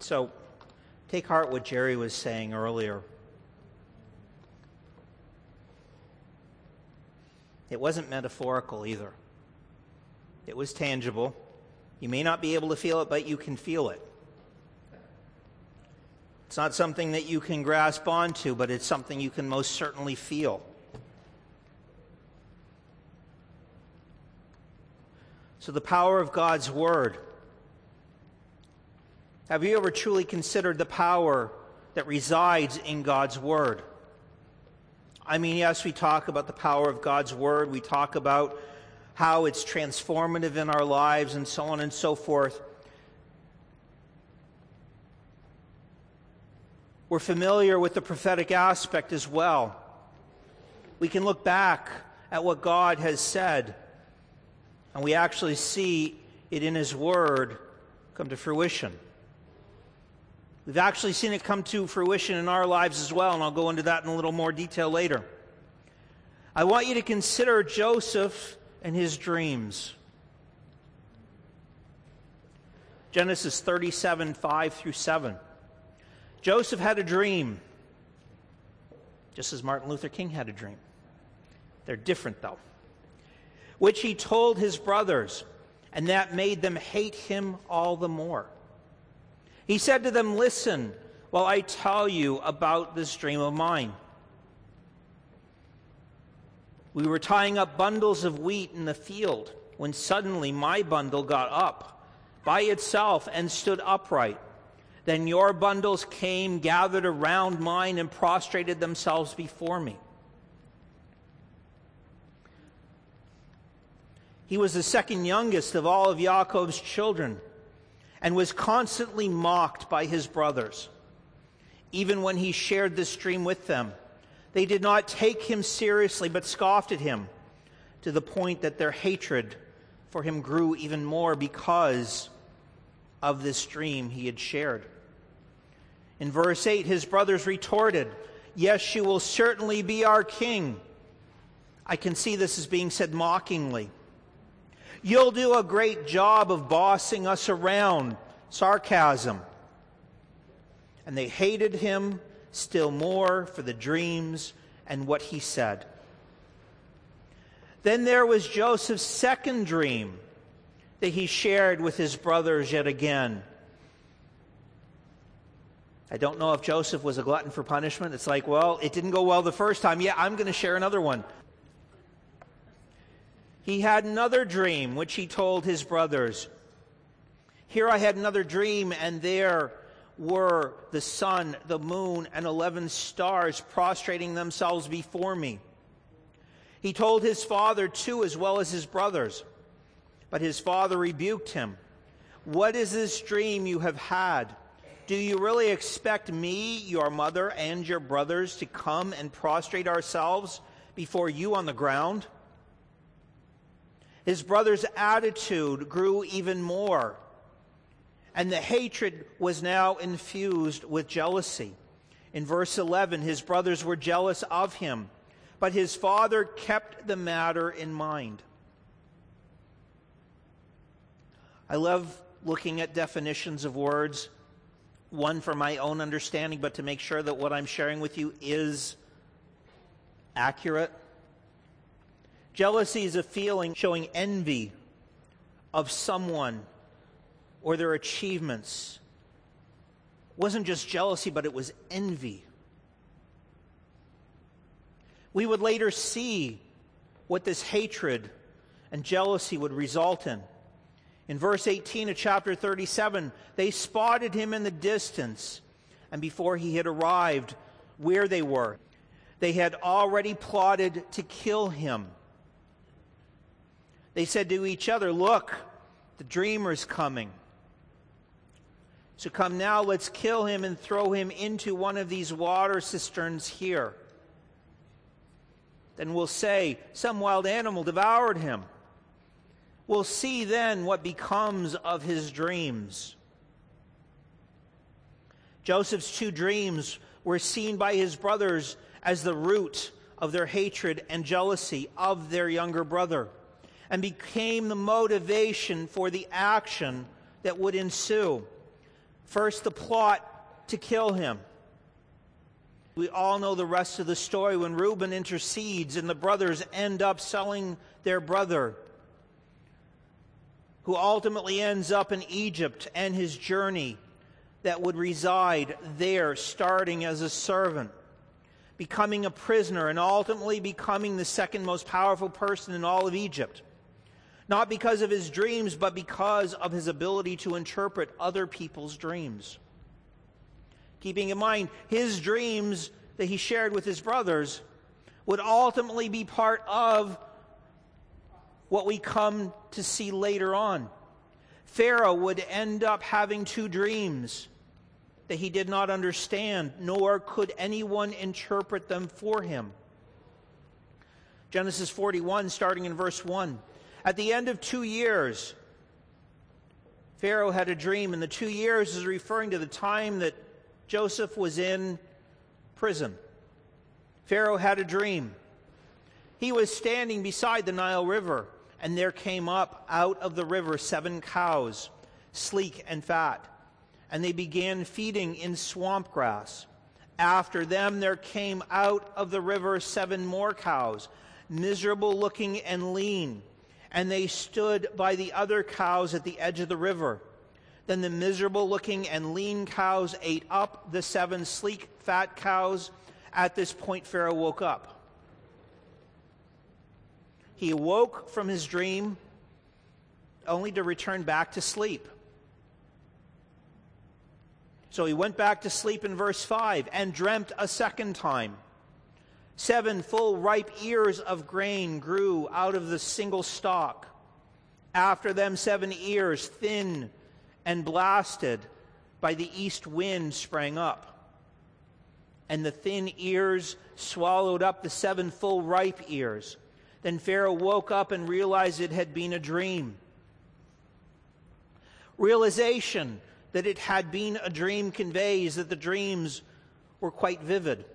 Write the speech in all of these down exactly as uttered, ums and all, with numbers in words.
So, take heart what Jerry was saying earlier. It wasn't metaphorical either. It was tangible. You may not be able to feel it, but you can feel it. It's not something that you can grasp onto, but it's something you can most certainly feel. So the power of God's Word. Have you ever truly considered the power that resides in God's Word? I mean, yes, we talk about the power of God's Word. We talk about how it's transformative in our lives and so on and so forth. We're familiar with the prophetic aspect as well. We can look back at what God has said, and we actually see it in His Word come to fruition. We've actually seen it come to fruition in our lives as well, and I'll go into that in a little more detail later. I want you to consider Joseph and his dreams. Genesis thirty-seven, five through seven. Joseph had a dream, just as Martin Luther King had a dream. They're different, though. Which he told his brothers, and that made them hate him all the more. He said to them, "Listen while I tell you about this dream of mine. We were tying up bundles of wheat in the field when suddenly my bundle got up by itself and stood upright. Then your bundles came, gathered around mine, and prostrated themselves before me." He was the second youngest of all of Jacob's children and was constantly mocked by his brothers. Even when he shared this dream with them, they did not take him seriously but scoffed at him, to the point that their hatred for him grew even more because of this dream he had shared. In verse eight, his brothers retorted, "Yes, you will certainly be our king." I can see this as being said mockingly. "You'll do a great job of bossing us around." Sarcasm. And they hated him still more for the dreams and what he said. Then there was Joseph's second dream that he shared with his brothers yet again. I don't know if Joseph was a glutton for punishment. It's like, well, it didn't go well the first time. Yeah, I'm going to share another one. He had another dream, which he told his brothers. "Here I had another dream, and there were the sun, the moon, and eleven stars prostrating themselves before me." He told his father too, as well as his brothers. But his father rebuked him. "What is this dream you have had? Do you really expect me, your mother, and your brothers to come and prostrate ourselves before you on the ground?" His brother's attitude grew even more, and the hatred was now infused with jealousy. In verse eleven, his brothers were jealous of him, but his father kept the matter in mind. I love looking at definitions of words, one for my own understanding, but to make sure that what I'm sharing with you is accurate. Jealousy is a feeling showing envy of someone or their achievements. It wasn't just jealousy, but it was envy. We would later see what this hatred and jealousy would result in. In verse eighteen of chapter thirty-seven, they spotted him in the distance, and before he had arrived where they were, they had already plotted to kill him. They said to each other, "Look, the dreamer's coming. So come now, let's kill him and throw him into one of these water cisterns here. Then we'll say, some wild animal devoured him. We'll see then what becomes of his dreams." Joseph's two dreams were seen by his brothers as the root of their hatred and jealousy of their younger brother, and became the motivation for the action that would ensue. First, the plot to kill him. We all know the rest of the story when Reuben intercedes and the brothers end up selling their brother, who ultimately ends up in Egypt, and his journey that would reside there, starting as a servant, becoming a prisoner, and ultimately becoming the second most powerful person in all of Egypt. Not because of his dreams, but because of his ability to interpret other people's dreams. Keeping in mind, his dreams that he shared with his brothers would ultimately be part of what we come to see later on. Pharaoh would end up having two dreams that he did not understand, nor could anyone interpret them for him. Genesis forty-one, starting in verse one. At the end of two years, Pharaoh had a dream, and the two years is referring to the time that Joseph was in prison. Pharaoh had a dream. He was standing beside the Nile River, and there came up out of the river seven cows, sleek and fat, and they began feeding in swamp grass. After them there came out of the river seven more cows, miserable looking and lean, and they stood by the other cows at the edge of the river. Then the miserable looking and lean cows ate up the seven sleek fat cows. At this point, Pharaoh woke up. He awoke from his dream only to return back to sleep. So he went back to sleep in verse five and dreamt a second time. Seven full ripe ears of grain grew out of the single stalk. After them seven ears, thin and blasted by the east wind, sprang up. And the thin ears swallowed up the seven full ripe ears. Then Pharaoh woke up and realized it had been a dream. Realization that it had been a dream conveys that the dreams were quite vivid.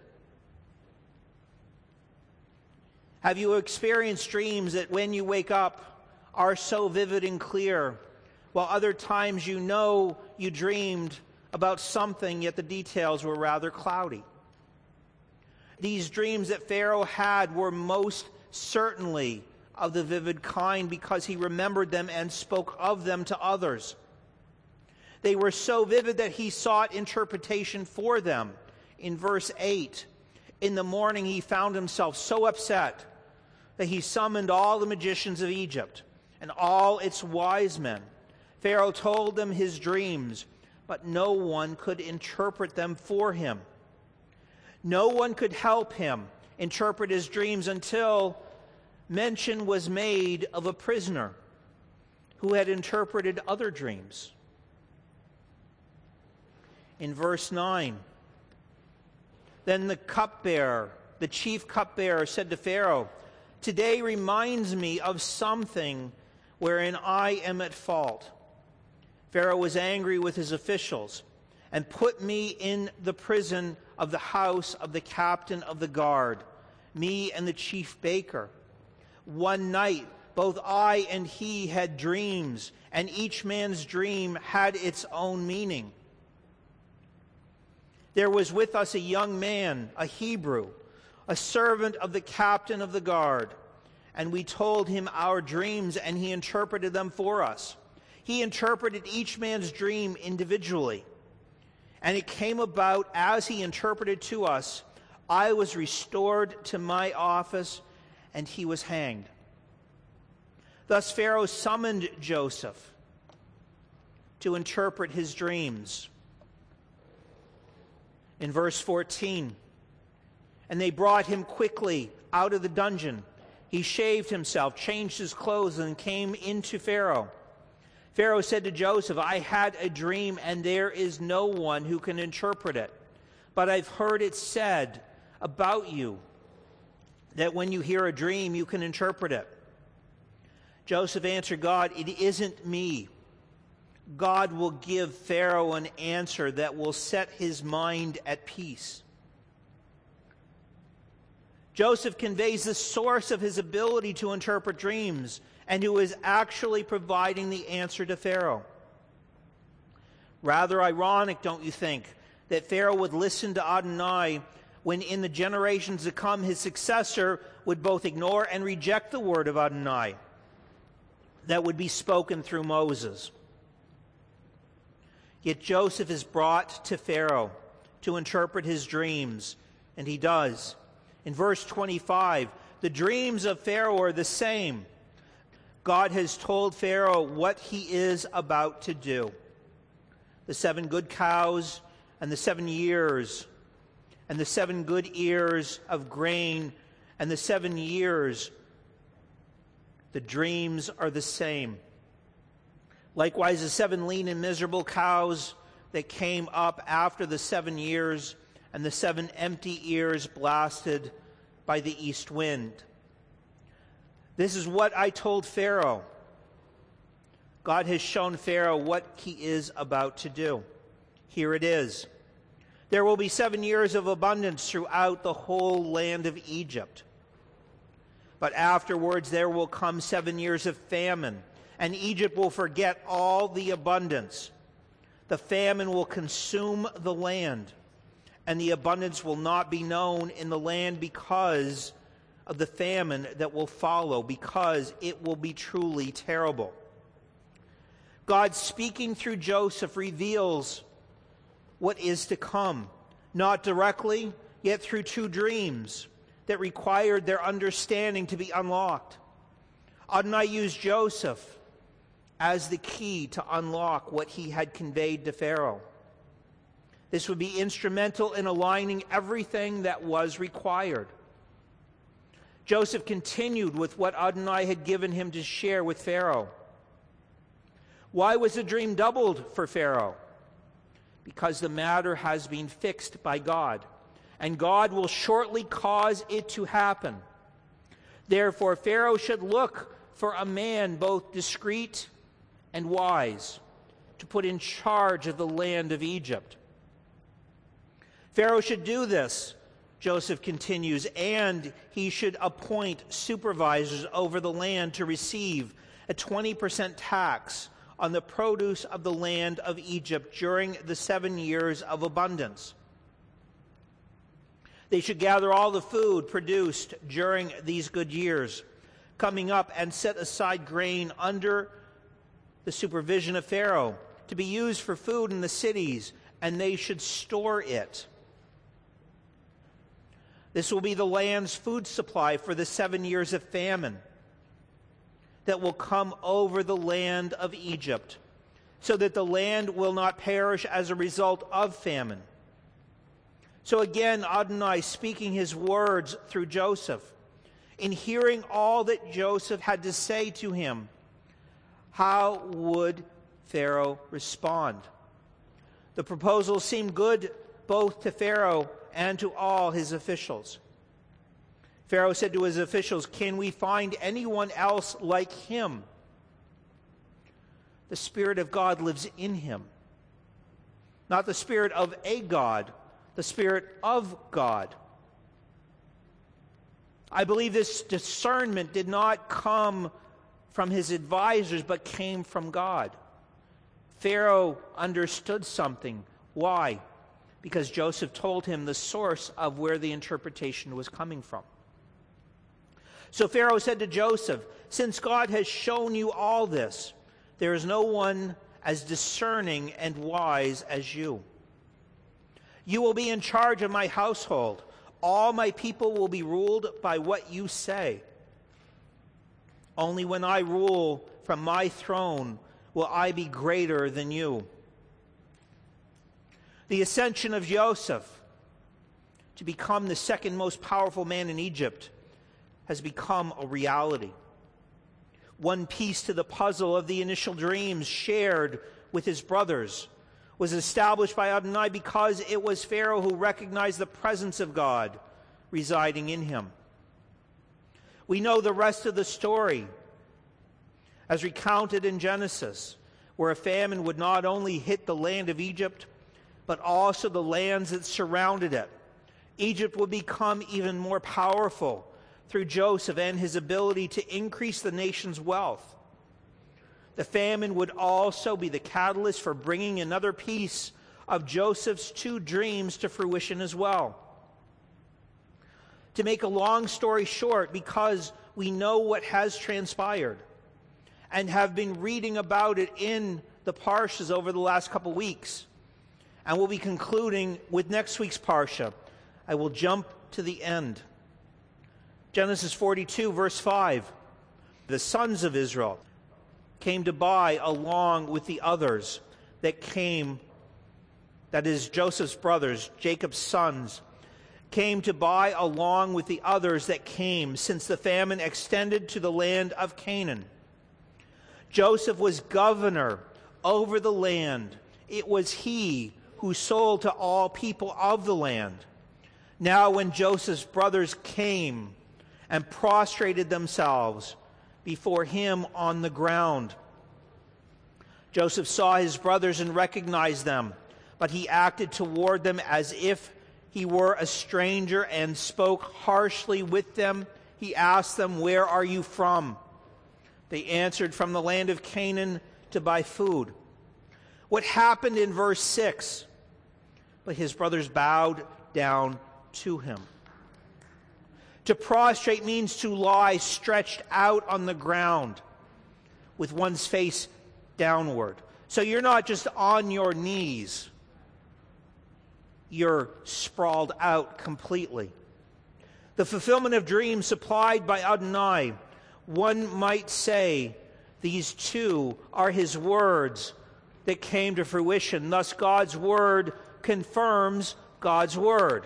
Have you experienced dreams that when you wake up are so vivid and clear, while other times you know you dreamed about something, yet the details were rather cloudy? These dreams that Pharaoh had were most certainly of the vivid kind because he remembered them and spoke of them to others. They were so vivid that he sought interpretation for them. In verse eight, in the morning he found himself so upset that he summoned all the magicians of Egypt and all its wise men. Pharaoh told them his dreams, but no one could interpret them for him. No one could help him interpret his dreams until mention was made of a prisoner who had interpreted other dreams. In verse nine, then the cupbearer, the chief cupbearer, said to Pharaoh, "Today reminds me of something wherein I am at fault." Pharaoh was angry with his officials and put me in the prison of the house of the captain of the guard, me and the chief baker. One night, both I and he had dreams, and each man's dream had its own meaning. There was with us a young man, a Hebrew, a servant of the captain of the guard, and we told him our dreams, and he interpreted them for us. He interpreted each man's dream individually. And it came about as he interpreted to us, I was restored to my office, and he was hanged. Thus Pharaoh summoned Joseph to interpret his dreams. In verse fourteen, and they brought him quickly out of the dungeon. He shaved himself, changed his clothes, and came into Pharaoh. Pharaoh said to Joseph, I had a dream, and there is no one who can interpret it. But I've heard it said about you that when you hear a dream, you can interpret it. Joseph answered God, it isn't me. God will give Pharaoh an answer that will set his mind at peace. Joseph conveys the source of his ability to interpret dreams and who is actually providing the answer to Pharaoh. Rather ironic, don't you think, that Pharaoh would listen to Adonai when in the generations to come his successor would both ignore and reject the word of Adonai that would be spoken through Moses. Yet Joseph is brought to Pharaoh to interpret his dreams, and he does. In verse twenty-five, the dreams of Pharaoh are the same. God has told Pharaoh what he is about to do. The seven good cows and the seven years and the seven good ears of grain and the seven years, the dreams are the same. Likewise, the seven lean and miserable cows that came up after the seven years and the seven empty ears blasted by the east wind. This is what I told Pharaoh. God has shown Pharaoh what he is about to do. Here it is. There will be seven years of abundance throughout the whole land of Egypt. But afterwards there will come seven years of famine, and Egypt will forget all the abundance. The famine will consume the land, and the abundance will not be known in the land because of the famine that will follow, because it will be truly terrible. God, speaking through Joseph, reveals what is to come, not directly, yet through two dreams that required their understanding to be unlocked. Adonai used Joseph as the key to unlock what he had conveyed to Pharaoh. This would be instrumental in aligning everything that was required. Joseph continued with what Adonai had given him to share with Pharaoh. Why was the dream doubled for Pharaoh? Because the matter has been fixed by God, and God will shortly cause it to happen. Therefore, Pharaoh should look for a man both discreet and wise to put in charge of the land of Egypt. Pharaoh should do this, Joseph continues, and he should appoint supervisors over the land to receive a twenty percent tax on the produce of the land of Egypt during the seven years of abundance. They should gather all the food produced during these good years, coming up and set aside grain under the supervision of Pharaoh to be used for food in the cities, and they should store it. This will be the land's food supply for the seven years of famine that will come over the land of Egypt, so that the land will not perish as a result of famine. So again, Adonai speaking his words through Joseph. In hearing all that Joseph had to say to him, how would Pharaoh respond? The proposal seemed good both to Pharaoh and to all his officials. Pharaoh said to his officials, "Can we find anyone else like him?" The Spirit of God lives in him. Not the spirit of a God, the Spirit of God. I believe this discernment did not come from his advisors, but came from God. Pharaoh understood something. Why? Because Joseph told him the source of where the interpretation was coming from. So Pharaoh said to Joseph, "Since God has shown you all this, there is no one as discerning and wise as you. You will be in charge of my household. All my people will be ruled by what you say. Only when I rule from my throne will I be greater than you." The ascension of Joseph to become the second most powerful man in Egypt has become a reality. One piece to the puzzle of the initial dreams shared with his brothers was established by Adonai because it was Pharaoh who recognized the presence of God residing in him. We know the rest of the story as recounted in Genesis, where a famine would not only hit the land of Egypt, but also the lands that surrounded it. Egypt would become even more powerful through Joseph and his ability to increase the nation's wealth. The famine would also be the catalyst for bringing another piece of Joseph's two dreams to fruition as well. To make a long story short, because we know what has transpired and have been reading about it in the Parshas over the last couple weeks, and we'll be concluding with next week's Parsha, I will jump to the end. Genesis forty-two, verse five. The sons of Israel came to buy along with the others that came, that is Joseph's brothers, Jacob's sons, came to buy along with the others that came, since the famine extended to the land of Canaan. Joseph was governor over the land. It was he who sold to all people of the land. Now when Joseph's brothers came and prostrated themselves before him on the ground, Joseph saw his brothers and recognized them, but he acted toward them as if he were a stranger and spoke harshly with them. He asked them, "Where are you from?" They answered, "From the land of Canaan to buy food." What happened in verse six? But his brothers bowed down to him. To prostrate means to lie stretched out on the ground with one's face downward. So you're not just on your knees. You're sprawled out completely. The fulfillment of dreams supplied by Adonai, one might say these two are his words that came to fruition. Thus God's word confirms God's word.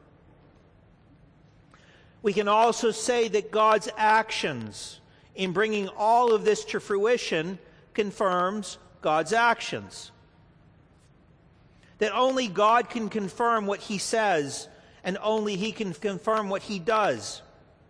We can also say that God's actions in bringing all of this to fruition confirms God's actions. That only God can confirm what he says, and only he can confirm what he does.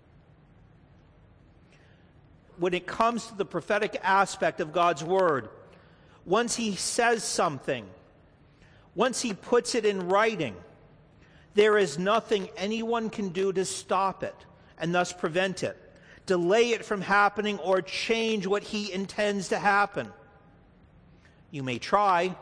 When it comes to the prophetic aspect of God's word, once he says something, once he puts it in writing, there is nothing anyone can do to stop it and thus prevent it, delay it from happening, or change what he intends to happen. You may try.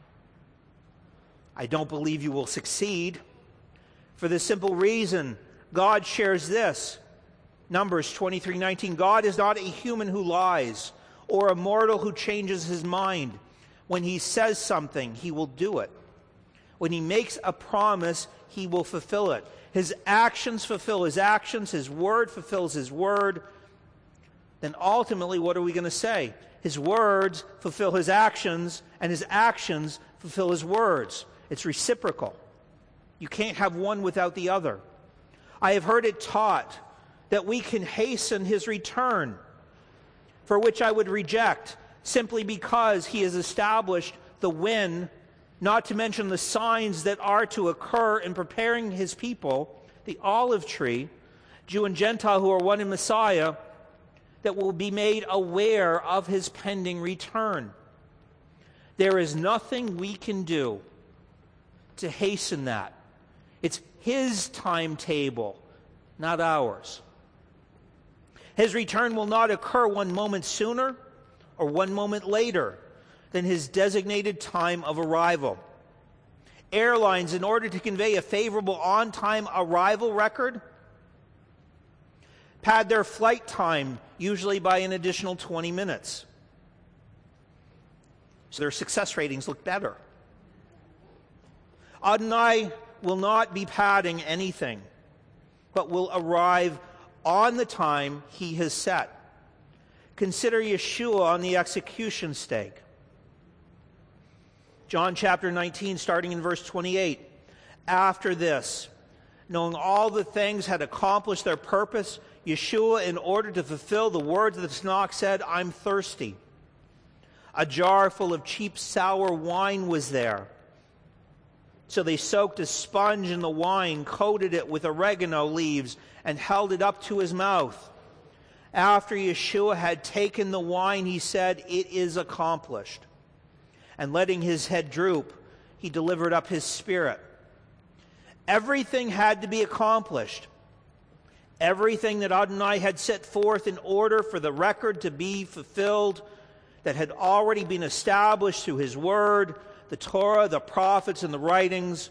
I don't believe you will succeed. For the simple reason, God shares this. Numbers twenty-three nineteen, God is not a human who lies, or a mortal who changes his mind. When he says something, he will do it. When he makes a promise, he will fulfill it. His actions fulfill his actions. His word fulfills his word. Then ultimately, what are we going to say? His words fulfill his actions, and his actions fulfill his words. It's reciprocal. You can't have one without the other. I have heard it taught that we can hasten his return, for which I would reject, simply because he has established the when, not to mention the signs that are to occur in preparing his people, the olive tree, Jew and Gentile who are one in Messiah, that will be made aware of his pending return. There is nothing we can do to hasten that. It's his timetable, not ours. His return will not occur one moment sooner or one moment later than his designated time of arrival. Airlines, in order to convey a favorable on-time arrival record, pad their flight time usually by an additional twenty minutes. So their success ratings look better. Adonai will not be padding anything, but will arrive on the time he has set. Consider Yeshua on the execution stake. John chapter nineteen, starting in verse twenty-eight. After this, knowing all the things had accomplished their purpose, Yeshua, in order to fulfill the words of the Tanakh, said, "I'm thirsty." A jar full of cheap sour wine was there. So they soaked a sponge in the wine, coated it with oregano leaves, and held it up to his mouth. After Yeshua had taken the wine, he said, "It is accomplished." And letting his head droop, he delivered up his spirit. Everything had to be accomplished. Everything that Adonai had set forth in order for the record to be fulfilled, that had already been established through his word, the Torah, the prophets, and the writings,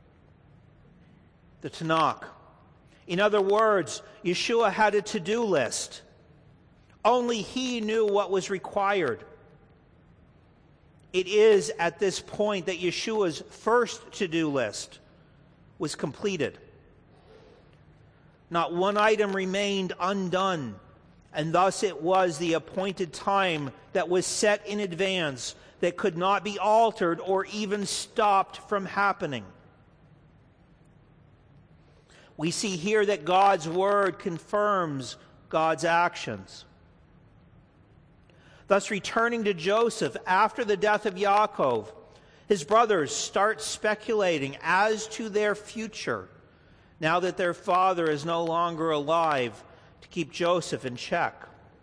the Tanakh. In other words, Yeshua had a to-do list. Only he knew what was required. It is at this point that Yeshua's first to-do list was completed. Not one item remained undone, and thus it was the appointed time that was set in advance that could not be altered or even stopped from happening. We see here that God's word confirms God's actions. Thus, returning to Joseph after the death of Yaakov, his brothers start speculating as to their future, now that their father is no longer alive, to keep Joseph in check.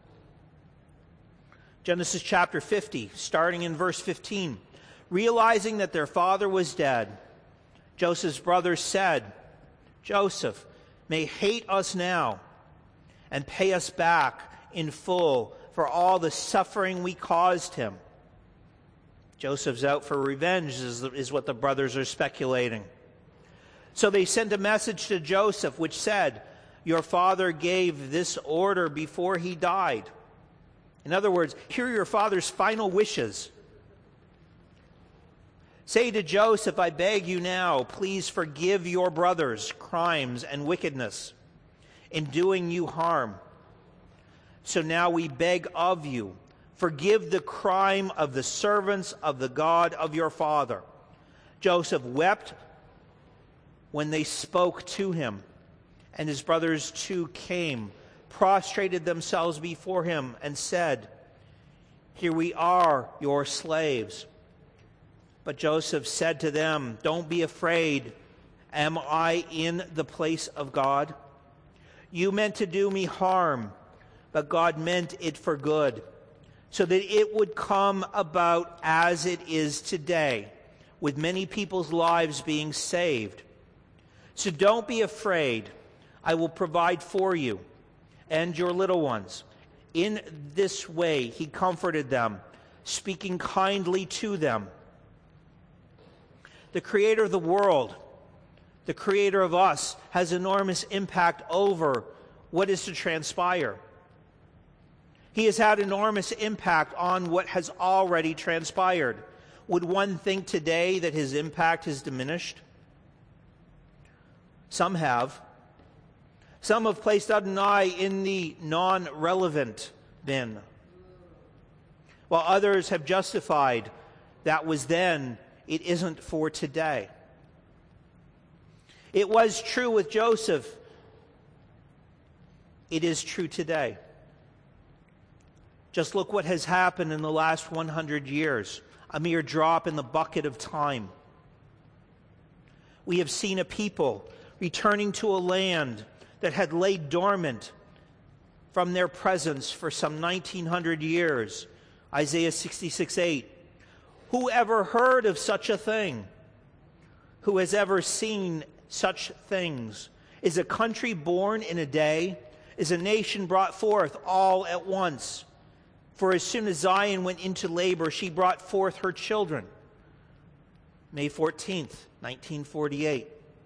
Genesis chapter fifty, starting in verse fifteen. Realizing that their father was dead, Joseph's brothers said, Joseph may hate us now and pay us back in full for all the suffering we caused him. Joseph's out for revenge is, is what the brothers are speculating. So they sent a message to Joseph which said, your father gave this order before he died. In other words, here are your father's final wishes. Say to Joseph, I beg you now, please forgive your brothers' crimes and wickedness in doing you harm. So now we beg of you, forgive the crime of the servants of the God of your father. Joseph wept when they spoke to him, and his brothers too came, prostrated themselves before him, and said, here we are, your slaves. But Joseph said to them, don't be afraid. Am I in the place of God? You meant to do me harm, but God meant it for good, so that it would come about as it is today, with many people's lives being saved. So don't be afraid. I will provide for you and your little ones. In this way he comforted them, speaking kindly to them. The creator of the world, the creator of us, has enormous impact over what is to transpire. He has had enormous impact on what has already transpired. Would one think today that his impact has diminished? Some have. Some have placed Adonai in the non-relevant bin, while others have justified that was then, it isn't for today. It was true with Joseph. It is true today. Just look what has happened in the last one hundred years, a mere drop in the bucket of time. We have seen a people returning to a land that had laid dormant from their presence for some nineteen hundred years. Isaiah sixty-six eight. Who ever heard of such a thing? Who has ever seen such things? Is a country born in a day? Is a nation brought forth all at once? For as soon as Zion went into labor, she brought forth her children. May fourteenth, nineteen forty-eight.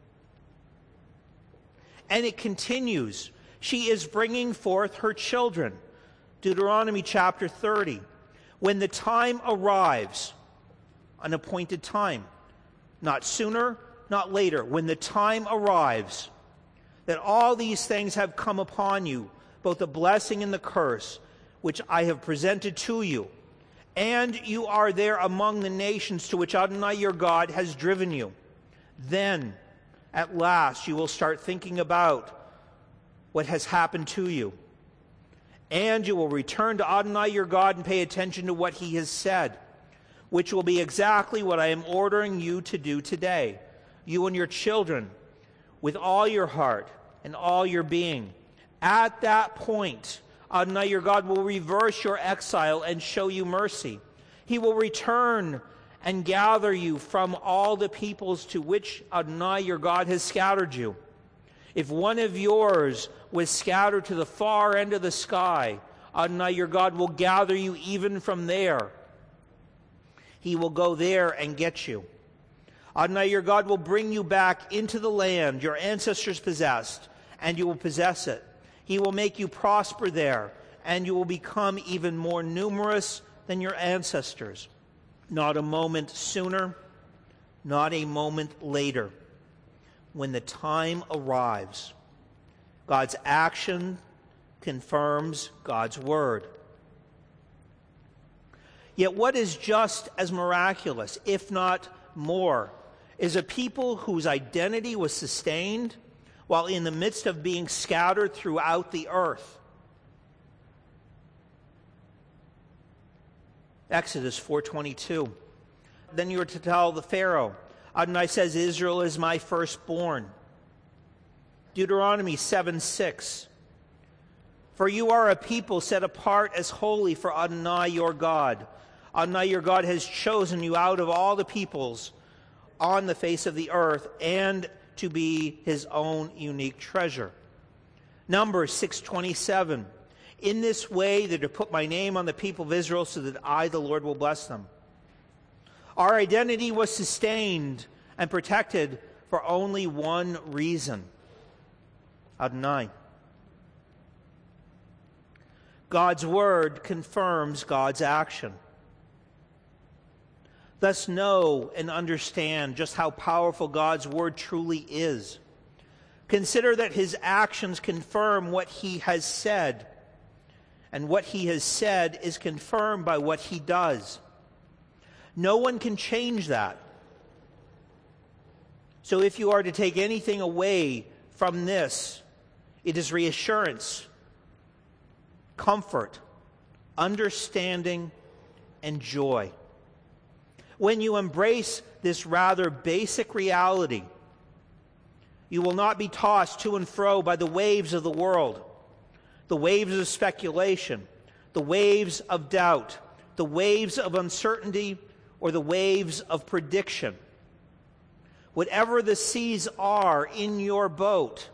And it continues. She is bringing forth her children. Deuteronomy chapter thirty. When the time arrives, an appointed time, not sooner, not later, when the time arrives, that all these things have come upon you, both the blessing and the curse, which I have presented to you, and you are there among the nations to which Adonai your God has driven you, then at last you will start thinking about what has happened to you. And you will return to Adonai your God and pay attention to what he has said, which will be exactly what I am ordering you to do today, you and your children, with all your heart and all your being. At that point, Adonai your God will reverse your exile and show you mercy. He will return and gather you from all the peoples to which Adonai your God has scattered you. If one of yours was scattered to the far end of the sky, Adonai your God will gather you even from there. He will go there and get you. Adonai your God will bring you back into the land your ancestors possessed, and you will possess it. He will make you prosper there, and you will become even more numerous than your ancestors. Not a moment sooner, not a moment later. When the time arrives, God's action confirms God's word. Yet what is just as miraculous, if not more, is a people whose identity was sustained while in the midst of being scattered throughout the earth. Exodus four twenty-two. Then you are to tell the Pharaoh, Adonai says, Israel is my firstborn. Deuteronomy seven six. For you are a people set apart as holy for Adonai your God. Adonai your God has chosen you out of all the peoples on the face of the earth, and to be his own unique treasure. Numbers six twenty-seven. In this way they're to put my name on the people of Israel, so that I, the Lord, will bless them. Our identity was sustained and protected for only one reason. Adonai. God's word confirms God's action. Thus know and understand just how powerful God's word truly is. Consider that his actions confirm what he has said, and what he has said is confirmed by what he does. No one can change that. So if you are to take anything away from this, it is reassurance, comfort, understanding, and joy. When you embrace this rather basic reality, you will not be tossed to and fro by the waves of the world, the waves of speculation, the waves of doubt, the waves of uncertainty, or the waves of prediction. Whatever the seas are in your boat,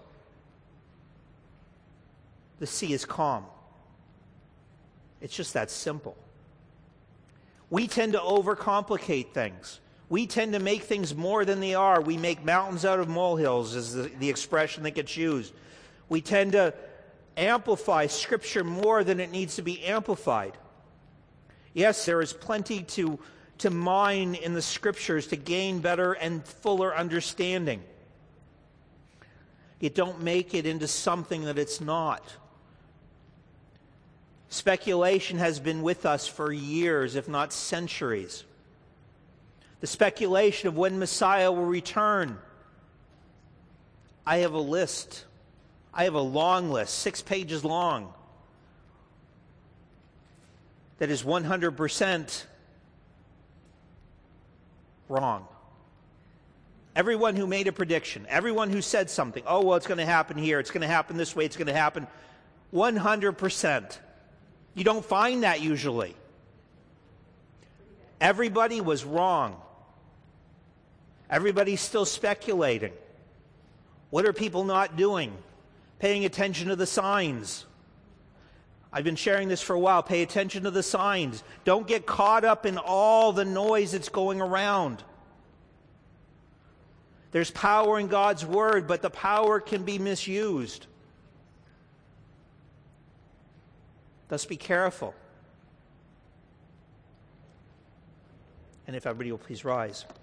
the sea is calm. It's just that simple. We tend to overcomplicate things. We tend to make things more than they are. We make mountains out of molehills, is the, the expression that gets used. We tend to amplify Scripture more than it needs to be amplified. Yes, there is plenty to, to mine in the Scriptures to gain better and fuller understanding. Yet don't make it into something that it's not. Speculation has been with us for years, if not centuries. The speculation of when Messiah will return. I have a list. I have a long list, six pages long, that is one hundred percent wrong. Everyone who made a prediction, everyone who said something, oh, well, it's going to happen here, it's going to happen this way, it's going to happen, one hundred percent. You don't find that usually. Everybody was wrong. Everybody's still speculating. What are people not doing? Paying attention to the signs. I've been sharing this for a while. Pay attention to the signs. Don't get caught up in all the noise that's going around. There's power in God's word, but the power can be misused. Thus be careful. And if everybody will please rise.